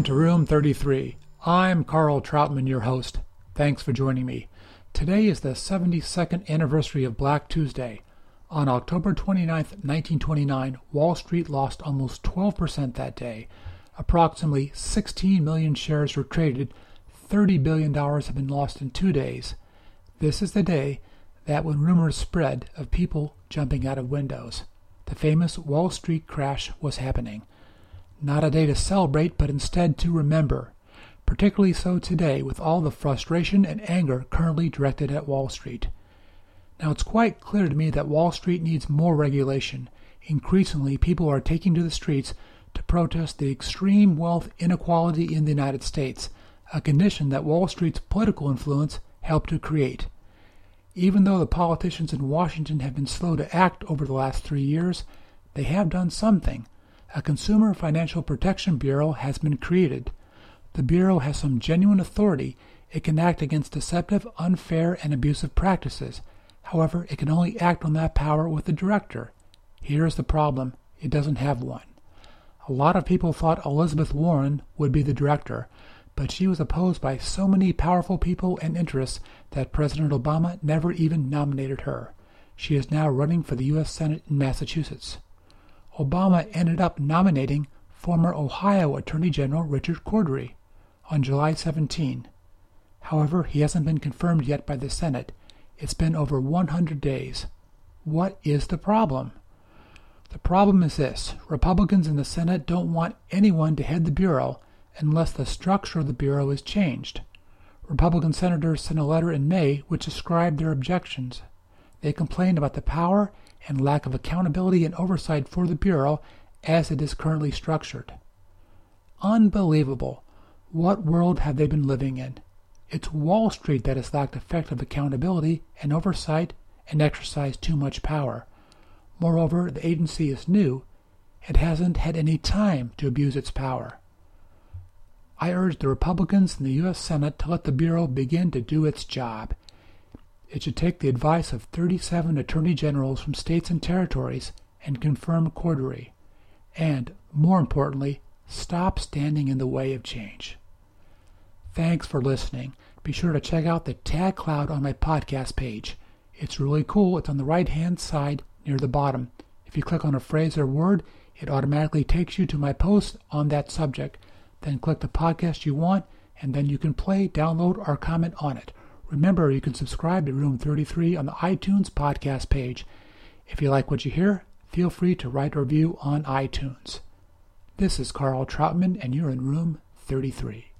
to Room 33. I'm Carl Troutman, your host. Thanks for joining me. Today is the 72nd anniversary of Black Tuesday. On October 29, 1929, Wall Street lost almost 12% that day. Approximately 16 million shares were traded. $30 billion have been lost in 2 days. This is the day that when rumors spread of people jumping out of windows. The famous Wall Street crash was happening. Not a day to celebrate, but instead to remember. Particularly so today with all the frustration and anger currently directed at Wall Street. Now it's quite clear to me that Wall Street needs more regulation. Increasingly, people are taking to the streets to protest the extreme wealth inequality in the United States, a condition that Wall Street's political influence helped to create. Even though the politicians in Washington have been slow to act over the last 3 years, they have done something. A Consumer Financial Protection Bureau has been created. The Bureau has some genuine authority. It can act against deceptive, unfair, and abusive practices. However, it can only act on that power with a director. Here's the problem. It doesn't have one. A lot of people thought Elizabeth Warren would be the director, but she was opposed by so many powerful people and interests that President Obama never even nominated her. She is now running for the U.S. Senate in Massachusetts. Obama ended up nominating former Ohio Attorney General Richard Cordray on July 17. However, he hasn't been confirmed yet by the Senate. It's been over 100 days. What is the problem? The problem is this. Republicans in the Senate don't want anyone to head the Bureau unless the structure of the Bureau is changed. Republican senators sent a letter in May which described their objections. They complained about the power and lack of accountability and oversight for the Bureau as it is currently structured. Unbelievable. What world have they been living in? It's Wall Street that has lacked effective accountability and oversight and exercised too much power. Moreover, the agency is new. It hasn't had any time to abuse its power. I urge the Republicans in the U.S. Senate to let the Bureau begin to do its job. It should take the advice of 37 attorney generals from states and territories and confirm Cordray. And, more importantly, stop standing in the way of change. Thanks for listening. Be sure to check out the tag cloud on my podcast page. It's really cool. It's on the right-hand side near the bottom. If you click on a phrase or word, it automatically takes you to my post on that subject. Then click the podcast you want, and then you can play, download, or comment on it. Remember, you can subscribe to Room 33 on the iTunes podcast page. If you like what you hear, feel free to write a review on iTunes. This is Carl Troutman, and you're in Room 33.